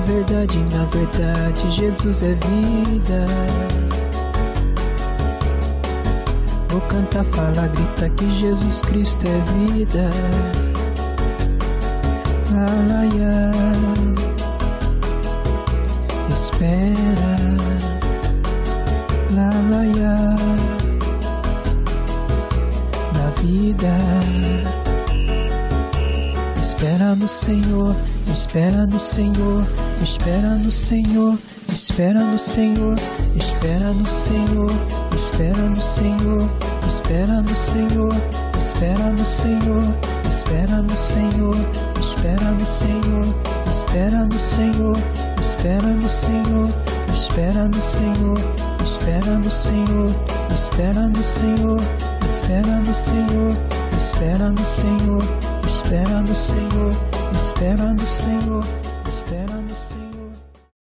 na verdade, Jesus é vida. Vou cantar, falar, gritar que Jesus Cristo é vida. Aleluia. Espera, aleluia, na vida. Espera no Senhor, espera no Senhor, espera no Senhor, espera no Senhor, espera no Senhor, espera no Senhor, espera no Senhor, espera no Senhor, espera no Senhor, espera no Senhor, espera no Senhor, espera no Senhor, espera no Senhor, espera no Senhor, espera no Senhor, espera no Senhor, espera no Senhor, espera no Senhor, espera no Senhor.